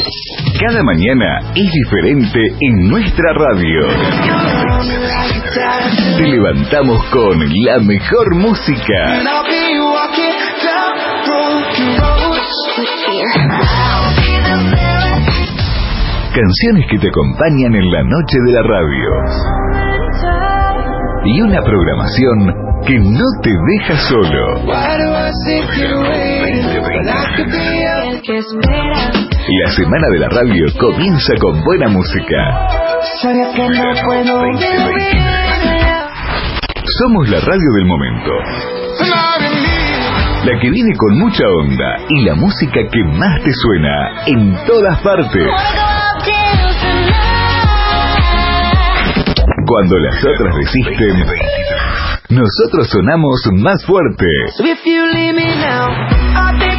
Cada mañana es diferente en nuestra radio. Te levantamos con la mejor música. Canciones que te acompañan en la noche de la radio. Y una programación que no te deja solo. La semana de la radio comienza con buena música. Somos la radio del momento. La que viene con mucha onda y la música que más te suena en todas partes. Cuando las otras resisten, nosotros sonamos más fuerte.